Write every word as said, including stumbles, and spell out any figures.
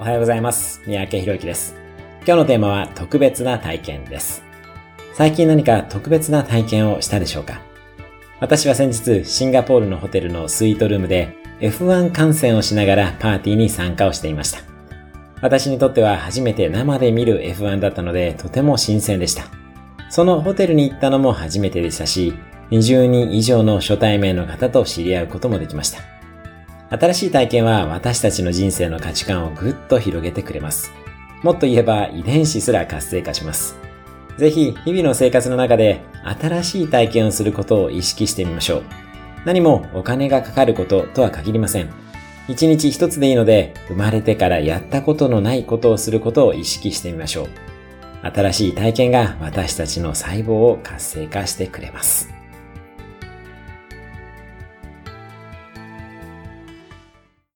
はようございます。三宅宏之です。今日のテーマは特別な体験です。最近何か特別な体験をしたでしょうか？私は先日シンガポールのホテルのスイートルームで エフワン 観戦をしながらパーティーに参加をしていました。私にとっては初めて生で見る エフワン だったのでとても新鮮でした。そのホテルに行ったのも初めてでしたし、にじゅうにん以上の初対面の方と知り合うこともできました。新しい体験は私たちの人生の価値観をぐっと広げてくれます。もっと言えば遺伝子すら活性化します。ぜひ日々の生活の中で新しい体験をすることを意識してみましょう。何もお金がかかることとは限りません。一日一つでいいので、生まれてからやったことのないことをすることを意識してみましょう。新しい体験が私たちの細胞を活性化してくれます。